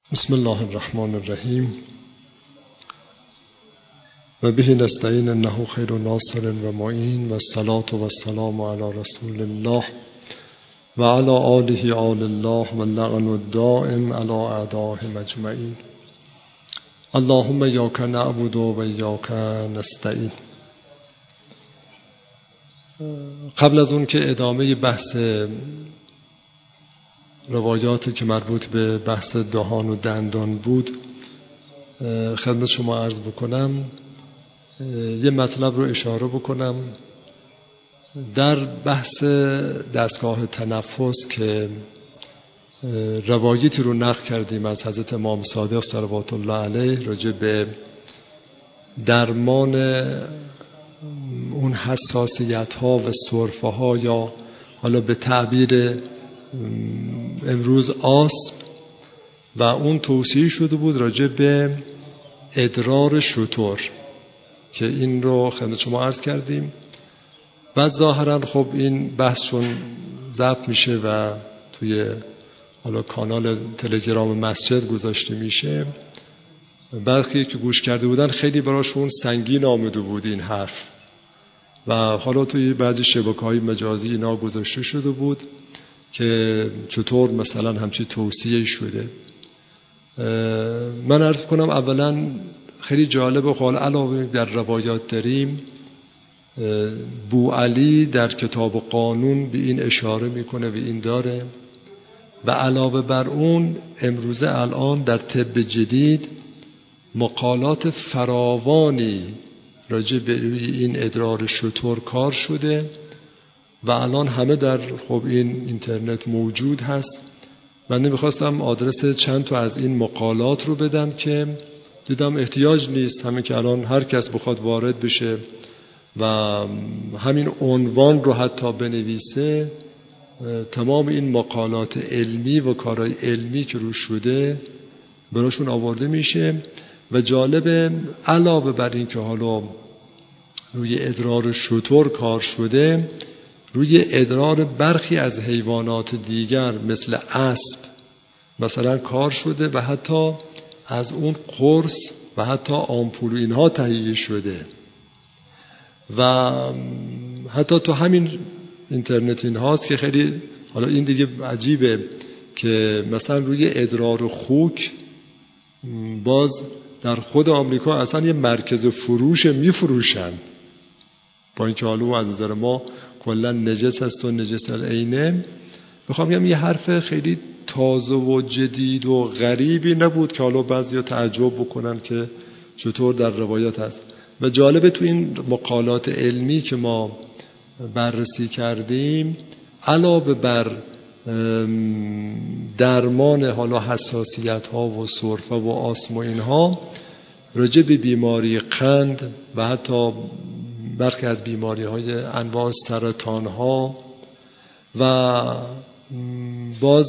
بسم الله الرحمن الرحیم و به نستعین انه خیر ناصر و معین و الصلاة و السلام علی رسول الله و علی آله آل الله و اللعن الدائم علی اعدائهم اجمعین. اللهم ایاک نعبد و ایاک نستعین. قبل از اون که ادامه بحث روایاتی که مربوط به بحث دهان و دندان بود خدمت شما عرض بکنم، یه مطلب رو اشاره بکنم. در بحث دستگاه تنفس که روایتی رو نقل کردیم از حضرت امام صادق صلوات الله علیه راجع به درمان اون حساسیت ها و سرفه ها، یا حالا به تعبیر امروز آسم، و اون توصیه شده بود راجع به ادرار شتر که این رو خدمت شما عرض کردیم. بعد ظاهرا خب این بحث چون ضبط میشه و توی حالا کانال تلگرام مسجد گذاشته میشه، برخی که گوش کرده بودن خیلی براشون سنگین آمده بود این حرف، و حالا توی بعضی شبکه‌های مجازی اینا گذاشته شده بود که چطور مثلا همچی توصیه شده. من عرض کنم اولا خیلی جالبه، خب علاوه در روایات داریم، بو علی در کتاب قانون به این اشاره میکنه و این داره، و علاوه بر اون امروزه الان در طب جدید مقالات فراوانی راجع به این ادرار شتر کار شده و الان همه در خب این اینترنت موجود هست. من نمیخواستم آدرس چند تا از این مقالات رو بدم که دیدم احتیاج نیست، همین که الان هر کس بخواد وارد بشه و همین عنوان رو حتی بنویسه، تمام این مقالات علمی و کارهای علمی که رو شده براشون آورده میشه. و جالبه علاوه بر این که حالا روی ادرار شتر کار شده، روی ادرار برخی از حیوانات دیگر مثل اسب مثلا کار شده و حتی از اون قرص و حتی آمپول اینها تهیه شده. و حتی تو همین اینترنت این هاست که خیلی حالا این دیگه عجیبه که مثلا روی ادرار خوک باز در خود آمریکا اصلا یه مرکز فروش میفروشن، با اینکه حالا از نظر ما کلا نجس هست و نجس العینه. میخوام بگم یه حرف خیلی تازه و جدید و غریبی نبود که حالا بعضیا تعجب بکنن که چطور در روایات هست. و جالبه تو این مقالات علمی که ما بررسی کردیم، علاوه بر درمان حالا حساسیت ها و سرفه و آسم و اینها، راجع به بیماری قند و حتی برخی از بیماری های انواع سرطان ها و باز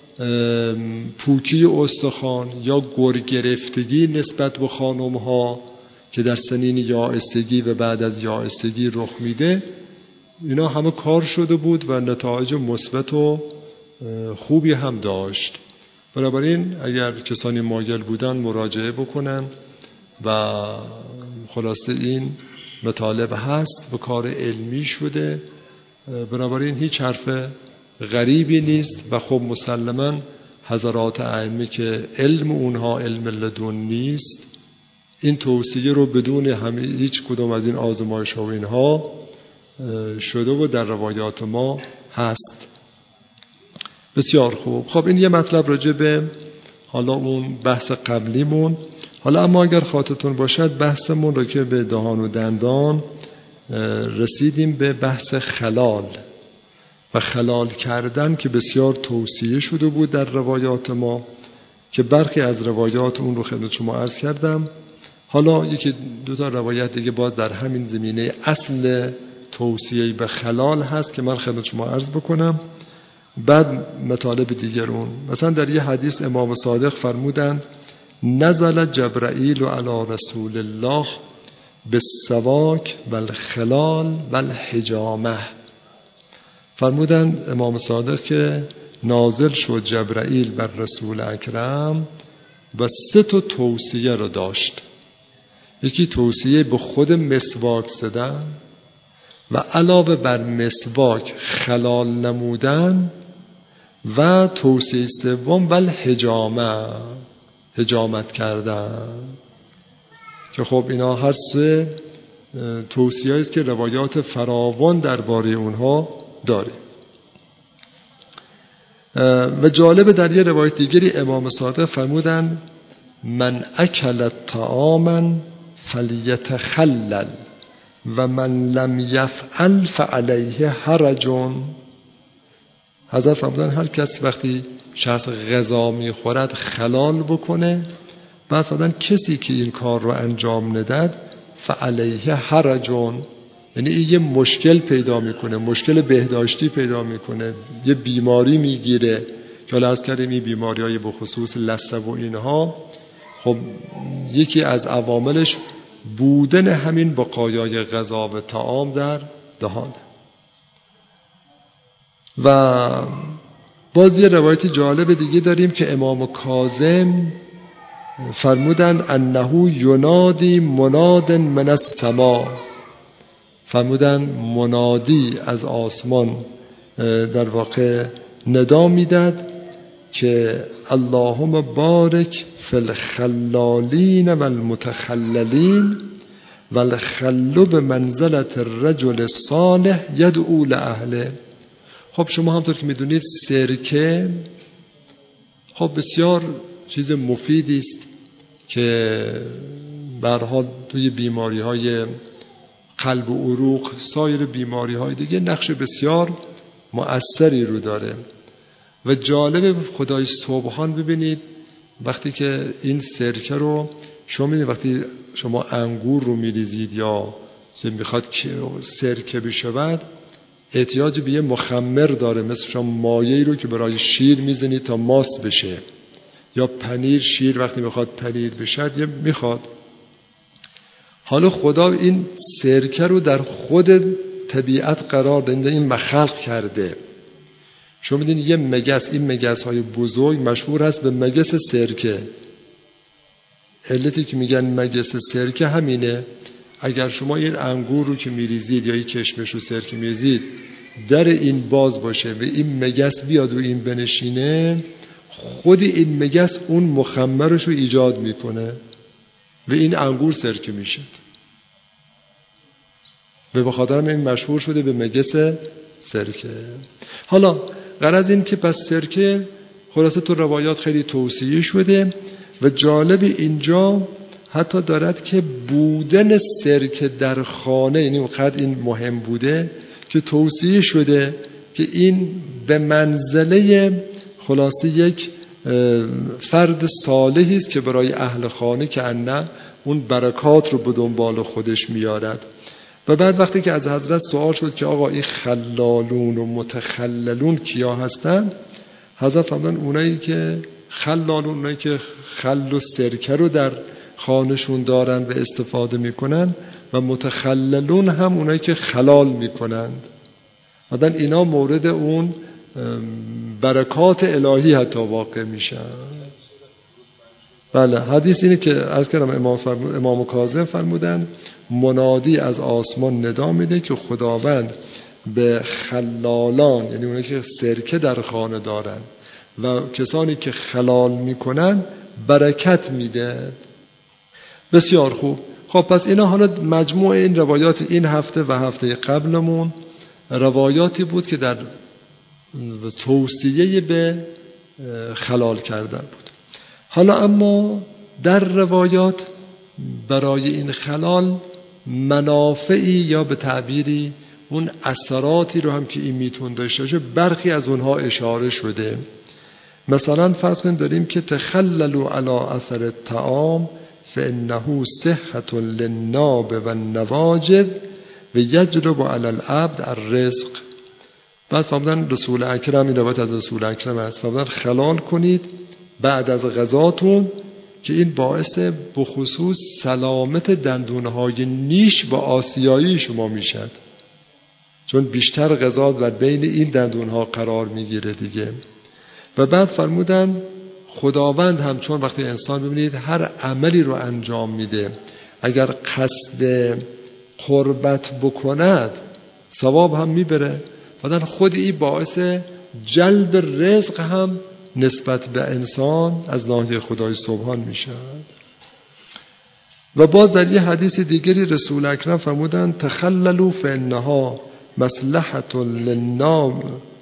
پوکی استخوان یا گرگرفتگی نسبت به خانم ها که در سنین یائستگی و بعد از یائستگی رخ میده، اینا همه کار شده بود و نتایج مثبت و خوبی هم داشت. بنابراین اگر کسانی مایل بودن مراجعه بکنن و خلاصه این مطالب هست و کار علمی شده. بنابراین هیچ حرف غریبی نیست و خب مسلما حضرات ائمه که علم اونها علم لدن نیست، این توصیه رو بدون هیچ کدوم از این آزمایش ها و اینها شده و در روایات ما هست. بسیار خوب. خب این یه مطلب راجع به حالا اون بحث قبلیمون. حالا اما اگر خاطرتون باشد بحثمون رو که به دهان و دندان رسیدیم به بحث خلال و خلال کردن که بسیار توصیه شده بود در روایات ما، که برخی از روایات اون رو خدمت شما عرض کردم. حالا یکی دو تا روایت دیگه باز در همین زمینه اصل توصیه به خلال هست که من خدمت شما عرض بکنم، بعد مطالب دیگرون. مثلا در یه حدیث امام صادق فرمودند نزل جبرائیل علی رسول الله بالسواک والخلال والحجامه. فرمودند امام صادق که نازل شد جبرائیل بر رسول اکرم و 3 توصیه رو داشت. یکی توصیه به خود مسواک زدن و علاوه بر مسواک خلال نمودن و توصیه سوم حجامت کردن، که خب اینا هر 3 توصیه است که روایات فراوان درباره اونها داره. و جالب در یه روایت دیگری امام صادق فرمودن من اکل طعاما فلیتخلل و من لم یفعل فعلیه حرج. حضرت فرمودن هر کس وقتی شخص غذا میخورد خلال بکنه، بعد فرمودن کسی که این کار رو انجام نداد فعلیه حرج، یعنی این یه مشکل پیدا میکنه، مشکل بهداشتی پیدا میکنه، یه بیماری میگیره که حالا عرض کردیم این بیماری‌های به خصوص لثه و اینها، خب یکی از عواملش بودن همین بقایای غذا و طعام در دهان. و باز یه روایت جالب دیگه داریم که امام کاظم فرمودن انه ینادی مناد من السما، فرمودن منادی از آسمان در واقع ندا میداد که اللهم بارک فی الخلالین و المتخللین و الخل بمنزلة الرجل الصالح یدعو لأهله. خب شما همطور که میدونید سرکه خب بسیار چیز مفیدی است که به هر حال توی بیماری‌های قلب و عروق، سایر بیماری‌های دیگه نقش بسیار مؤثری رو داره. و جالب خدای سبحان ببینید وقتی که این سرکه رو شما می‌بینید، وقتی شما انگور رو می‌ریزید یا میخواد سرکه بشود احتیاج به یه مخمر داره، مثل شما مایعی رو که برای شیر میزنید تا ماست بشه، یا پنیر، شیر وقتی میخواد پنیر بشه یه میخواد. حالا خدا این سرکه رو در خود طبیعت قرار داده، این خلق کرده. شما میدونید یه مگس، این مگس های بزرگ مشهور هست به مگس سرکه. علتی که میگن مگس سرکه همینه، اگر شما این انگور رو که میریزید یا این کشمش رو سرکه میریزید در این باز باشه و این مگس بیاد رو این بنشینه، خود این مگس اون مخمرش رو ایجاد میکنه و این انگور سرکه میشه. و به خاطر این مشهور شده به مگس سرکه. حالا غرض این که پس سرکه خلاصه تو روایات خیلی توصیه شده و جالب اینجا حتی دارد که بودن سرکه در خانه، یعنی اونقدر این مهم بوده که توصیه شده که این به منزله خلاصه یک فرد صالحی است که برای اهل خانه که انه اون برکات رو به دنبال خودش میارد. و بعد وقتی که از حضرت سوال شد که آقا این خلالون و متخللون کیا هستند، حضرت فرمودن اونایی که خلالون، اونایی که خل و سرکه رو در خانه‌شون دارن و استفاده میکنن، و متخللون هم اونایی که خلال میکنند. بعدن اینا مورد اون برکات الهی حتی واقع میشن. بله، حدیث اینه که عرض کردم امام کاظم فرمودن منادی از آسمان ندا میده که خداوند به خلالان، یعنی اونایی که سرکه در خانه دارن و کسانی که خلال میکنن برکت میده. بسیار خوب. خب پس اینا حالا مجموع این روایات این هفته و هفته قبلمون روایاتی بود که در توصیه به خلال کردن بود. حالا اما در روایات برای این خلال منافعی یا به تعبیری اون اثراتی رو هم که این میتون داشته باشه برخی از اونها اشاره شده. مثلا فرض کنید داریم که تخللوا علی اثر الطعام فانه صحة للناب و النواجذ و یجلب علی العبد الرزق. بعد فرمودن رسول اکرم، این روایت از رسول اکرم است، فرمودن خلال کنید بعد از غذاتون که این باعث بخصوص سلامت دندونهای نیش و آسیایی شما میشد، چون بیشتر غذا در بین این دندونها قرار میگیره دیگه. و بعد فرمودن خداوند هم چون وقتی انسان ببینید هر عملی رو انجام میده اگر قصد قربت بکند ثواب هم میبره. بعدن خود این باعث جلب رزق هم نسبت به انسان از ناحیه خدای سبحان میشه. و باز در یه حدیث دیگری رسول اکرم فرمودن تخللوا فانها مصلحة للنام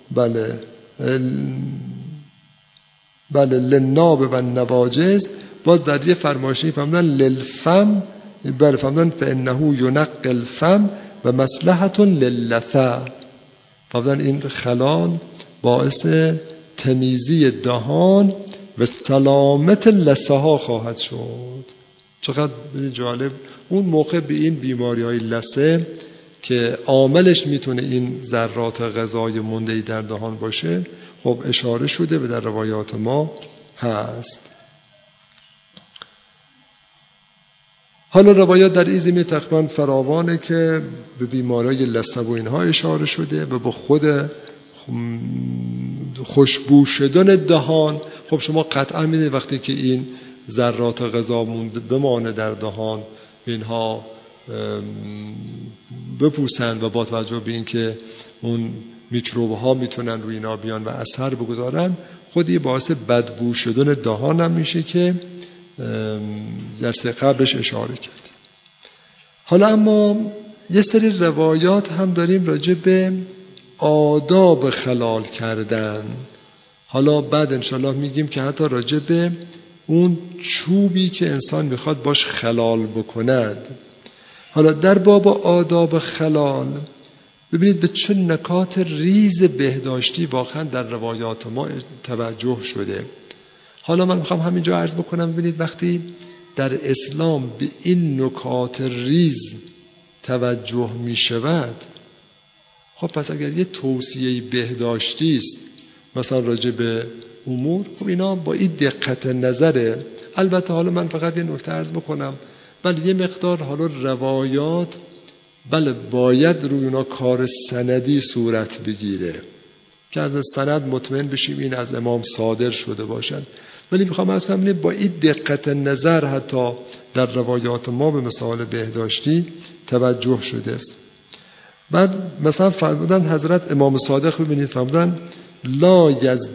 للناب و النواجز. باز در یه فرمایشی فرمودن للفم فرمودن فانه ینقی الفم و مصلحة للثه. فرمودن این خلال باعث تمیزی دهان و سلامت لثه ها خواهد شد. چقدر جالب. اون موقع به این بیماری های لثه که عاملش میتونه این ذرات غذای مونده‌ای در دهان باشه خب اشاره شده و در روایات ما هست. حالا روایات در این زمینه تقریبا فراوانه که به بیماری‌های لثه و اینها اشاره شده و به خود خوشبو شدن دهان. خب شما قطعا میدونید وقتی که این ذرات غذا بمانه در دهان اینها بپوسند و با توجه به اینکه اون میکروب ها میتونن روی اینا بیان و اثر بگذارن خودی باعث بدبو شدن دهان هم میشه که درس قبلش اشاره کرد. حالا اما یه سری روایات هم داریم راجع به آداب خلال کردن. حالا بعد انشالله میگیم که حتی راجع به اون چوبی که انسان میخواد باش خلال بکند. حالا در باب آداب خلال ببینید به چه نکات ریز بهداشتی واقعا در روایات ما توجه شده. حالا من میخوام همینجا عرض بکنم ببینید وقتی در اسلام به این نکات ریز توجه میشود خب پس اگر یه توصیه بهداشتی است مثلا راجع به امور خب اینا با این دقت نظره. البته حالا من فقط یه نکته عرض بکنم بله یه مقدار حالا روایات بله باید روی اونا کار سندی صورت بگیره که از سند مطمئن بشیم این از امام صادر شده باشد. ولی میخوام از همینه با این دقت نظر حتی در روایات ما به مسائل بهداشتی توجه شده است. بعد مثلا فرمودن حضرت امام صادق ببینید فرمودن لا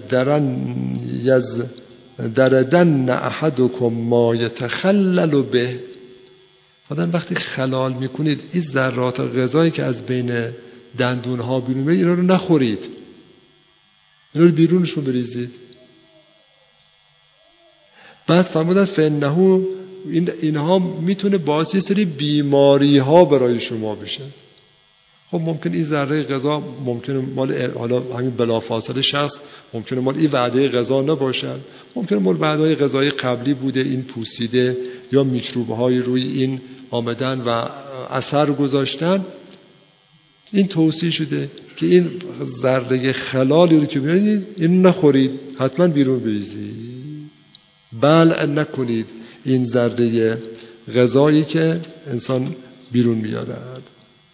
یزدردن احدکم ما یتخلل به. فرمودن وقتی خلال میکنید این ذرات غذایی که از بین دندونها بیرون میاد اینا رو نخورید، اینا رو بیرونشون بریزید. بعد فرمودن فانه اینها میتونه باعث یه سری بیماری ها برای شما بشه. خب ممکن این ذره غذا ممکنه مال حالا همین بلافاصله شخص ممکنه مال این وعده غذا نباشد، ممکنه مال وعده غذای قبلی بوده این پوسیده یا میکروب های روی این آمدن و اثر گذاشتن. این توصیه شده که این ذره خلالی رو که می‌بینید این نخورید، حتما بیرون بریزید، بلع نکنید این ذره غذایی که انسان بیرون میارد.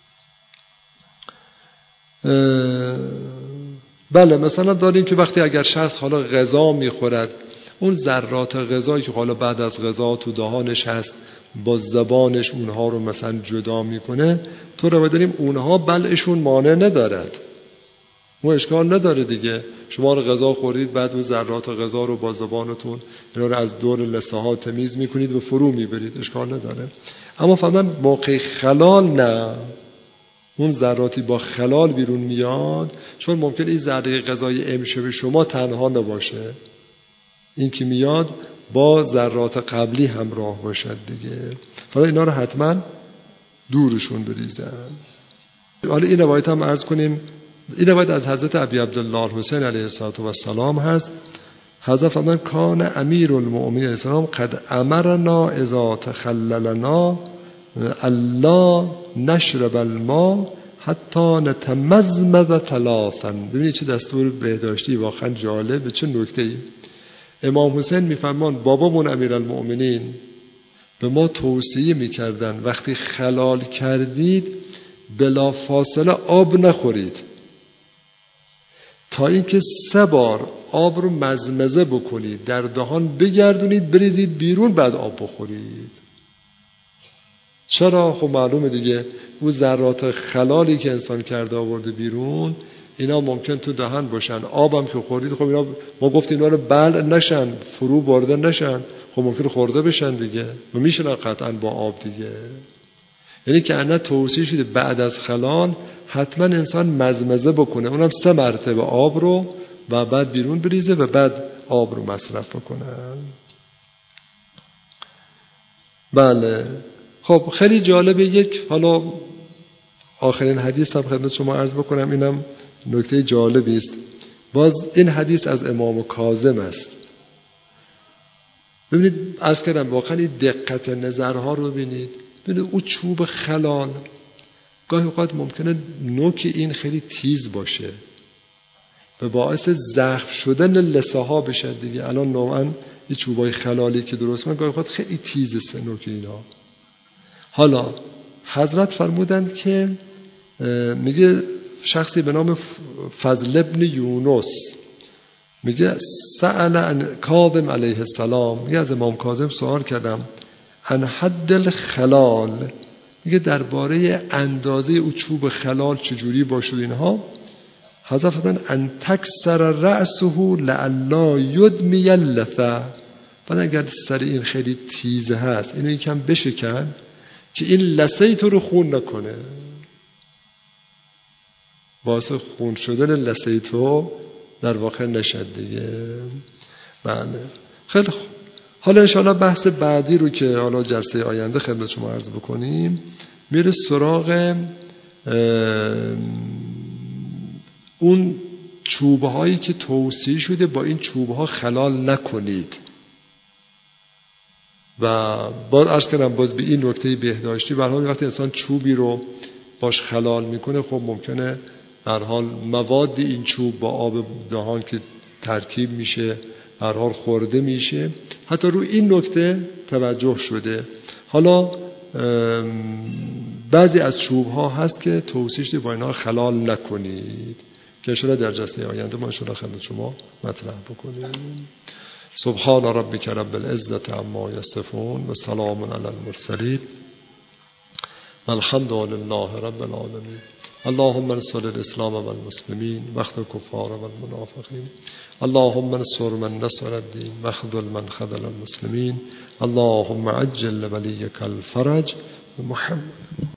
بله مثلا داریم که وقتی اگر شخص حالا غذا میخورد اون ذرات غذایی که حالا بعد از غذا تو دهانش هست با زبانش اونها رو مثلا جدا میکنه تو رو بدونیم اونها بلعشون مانع ندارد، اون اشکال نداره دیگه. شما رو غذا خوردید بعد اون ذرات غذا رو با زبانتون اینا رو از دور لثه ها تمیز میکنید و فرو میبرید، اشکال نداره. اما فرمودن موقع خلال نه، اون ذراتی با خلال بیرون میاد چون ممکنه این ذره غذای امشب شما تنها نباشه، این که میاد با ذرات قبلی همراه باشد دیگه. حالا اینا رو حتما دورشون بریزن. حالا این روایت هم عرض کنیم، این روایت از حضرت ابی عبدالله الحسین علیه السلام هست. حضرت فرمودند کان امیر المؤمنین علیه السلام قد امرنا اذا تخللنا الا نشرب الماء حتی نتمزمز ثلاثا. ببینید چه دستور بهداشتی واقعا جالب، چه نکته‌ای. امام حسین میفرمان بابامون امیرالمؤمنین به ما توصیه میکردن وقتی خلال کردید بلا فاصله آب نخورید تا اینکه 3 بار آب رو مزمزه بکنید، در دهان بگردونید، بریزید بیرون، بعد آب بخورید. چرا؟ خب معلومه دیگه، اون ذرات خلالی که انسان کرده آورده بیرون، اینا ممکن تو دهن باشن. آبم که خوردید، خب اینا ما گفتیم اینا رو بلع نشن، فرو برده نشن، خب ممکن خورده بشن دیگه، و میشن قطعا با آب دیگه. یعنی که انا توصیه شده بعد از خلال حتما انسان مزمزه بکنه، اونم 3 مرتبه آب رو، و بعد بیرون بریزه و بعد آب رو مصرف بکنه. بله. خب خیلی جالبه. یک حالا آخرین حدیث هم خدمت شما عرض بکنم، اینم نکته جالبی است. باز این حدیث از امام کاظم است. ببینید عرض کردم واقعا این دقت نظرها رو ببینید. ببینید اون چوب خلال گاهی اوقات ممکنه نوک این خیلی تیز باشه و باعث زخم شدن لثه ها بشه دیگه. الان نوعا این چوبای خلالی که درست میکنن گاهی اوقات خیلی تیزه نوک اینا. حالا حضرت فرمودند که میگه شخصی به نام فضل ابن یونس میگه سأل عن کاظم علیه السلام، میگه از امام کاظم سوال کردم عن حد الخلال، میگه درباره اندازه او چوب خلال چجوری باشه اینها. حضرت فرمودند ان تکسر رأسه لعلا یدمی اللثه، بعد اگر سر این خیلی تیزه هست اینو یکم بشکن که این لثه تو رو خون نکنه، باعث خون شدن لثه تو در واقع نشد دیگه. بله خیلی خوب. حالا انشاءالله بحث بعدی رو که حالا جلسه آینده خدمت شما عرض بکنیم، میره سراغ اون چوبهایی که توصیه شده با این چوبها خلال نکنید. و باز عرض کردم باز به این نکته بهداشتی، به هر حال وقتی انسان چوبی رو باش خلال میکنه خب ممکنه در حال مواد این چوب با آب دهان که ترکیب میشه هر حال خورده میشه. حتی رو این نکته توجه شده. حالا بعضی از چوب ها هست که توصیه شده با اینا خلال نکنید که انشاءالله در جلسه آینده ما انشاءالله خدمت شما مطرح بکنیم. سبحان ربک رب العزة عما یصفون و سلام علی المرسلین والحمد لله رب العالمین. اللهم انصر الاسلام والمسلمین واخذل الكفار والمنافقین. اللهم انصر من نصر الدین واخذل من خذل المسلمین. اللهم عجل لولیک الفرج محمد.